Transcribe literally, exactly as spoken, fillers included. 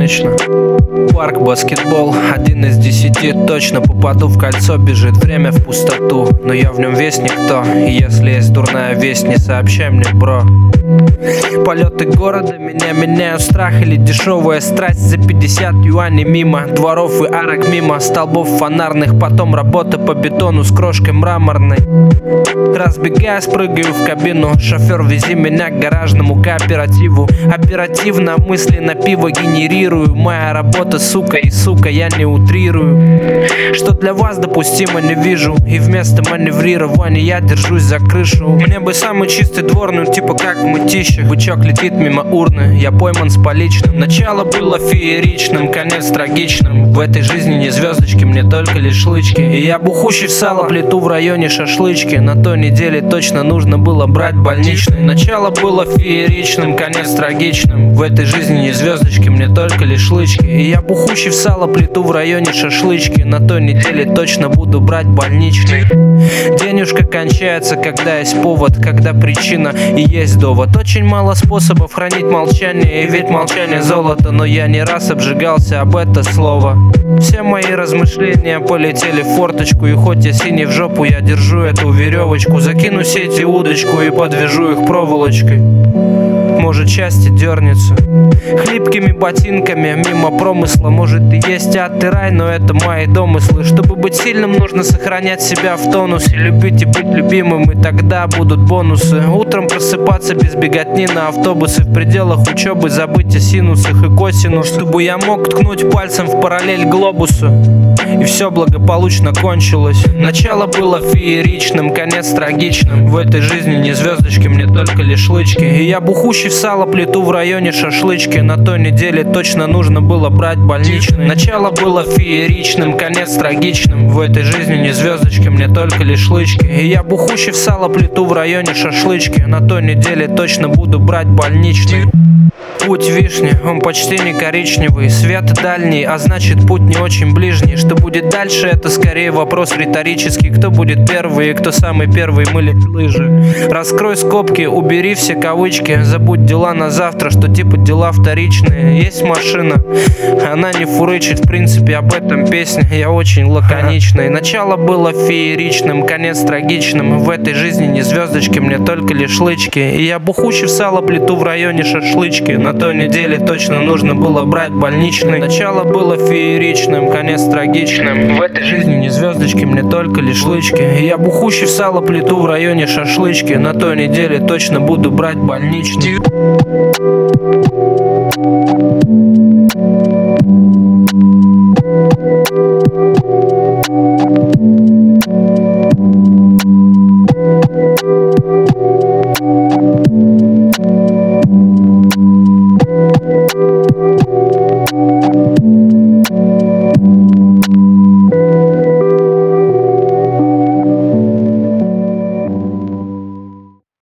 солнечно. Парк, баскетбол, один из десяти. Точно попаду в кольцо, бежит время в пустоту. Но я в нем весь никто, и если есть дурная весть, не сообщай мне, бро. Полеты города меня меняют страх или дешевая страсть. За пятьдесят юаней мимо дворов и арок, мимо столбов фонарных. Потом работа по бетону с крошкой мраморной. Разбегаясь, прыгаю в кабину. Шофер, вези меня к гаражному кооперативу. Оперативно мысли на пиво генерирую. Моя работа, сука, и сука, я не утрирую. Что для вас допустимо, не вижу. И вместо маневрирования я держусь за крышу. Мне бы самый чистый двор, ну типа как в мытищах. Бычок летит мимо урны, я пойман с поличным. Начало было фееричным, конец трагичным. В этой жизни не звездочки, мне только лишь лычки. И я бухущий в сало плиту в районе шашлычки. На той неделе точно нужно было брать больничный. Начало было фееричным, конец трагичным. В этой жизни не звездочки, мне только лишь лычки. И я бухущий в сало плиту в районе шашлычки. На той неделе точно буду брать больничный. Денежка кончается, когда есть повод, когда причина и есть довод. Очень мало способов хранить молчание, и ведь молчание золото. Но я не раз обжигался об это слово. Все мои размышления полетели в форточку. И хоть я синий в жопу, я держу эту веревочку. Закину сети удочку и подвяжу их проволочкой. Может, счастье дернется хлипкими ботинками мимо промысла. Может, и есть ад и рай, но это мои домыслы. Чтобы быть сильным, нужно сохранять себя в тонусе. Любить и быть любимым, и тогда будут бонусы. Утром просыпаться без беготни на автобусы. В пределах учебы забыть о синусах и косинусах. Чтобы я мог ткнуть пальцем в параллель глобусу, и все благополучно кончилось. Начало было фееричным, конец трагичным. В этой жизни не звездочки, мне только лишь лычки. И я бухущий в сало плиту в районе шашлычки. На той неделе точно нужно было брать больничный. Начало было фееричным, конец трагичным. В этой жизни не звездочки, мне только лишь лычки. И я бухущий в сало плиту в районе шашлычки. На той неделе точно буду брать больничный. Путь вишни, он почти не коричневый. Свет дальний, а значит путь не очень ближний. Что будет дальше, это скорее вопрос риторический. Кто будет первый и кто самый первый мылит лыжи. Раскрой скобки, убери все кавычки. Забудь дела на завтра, что типа дела вторичные. Есть машина, она не фурычит. В принципе, об этом песня, я очень лаконичный. Начало было фееричным, конец трагичным. В этой жизни не звездочки, мне только лишь лычки. И я бухущий в сало плиту в районе шашлычки. На той неделе точно нужно было брать больничный. Начало было фееричным, конец трагичным. В этой жизни не звездочки, мне только лишь лычки. И я бухущий в сало плиту в районе шашлычки. На той неделе точно буду брать больничный.